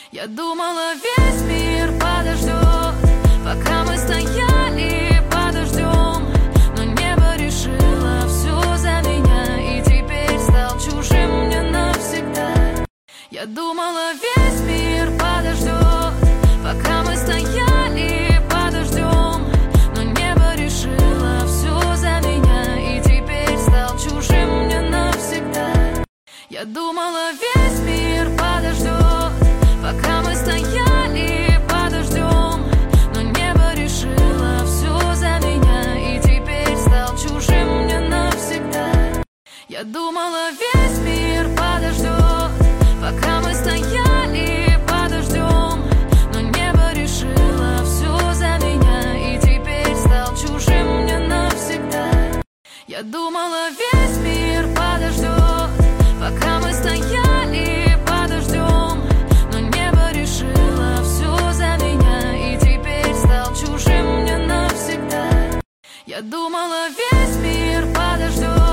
Я думала, весь мир подождет, пока мы стояли под дождем, но небо решило все за меня, и теперь стал чужим мне навсегда. Я думала, весь мир подождет, пока мы стояли под дождем, но небо решило все за меня, и теперь стал чужим мне навсегда. Я думала, весь мир подождет, пока мы стояли под дождем, но небо решило все за меня, и теперь стал чужим мне навсегда. Я думала, весь мир подождет, пока мы стояли под дождем, но небо решило все за меня, и теперь стал чужим мне навсегда. Я думала, весь мир подождет, пока мы стояли под дождем, но небо решило все за меня, и теперь стал чужим мне навсегда. Я думала, весь мир подождет.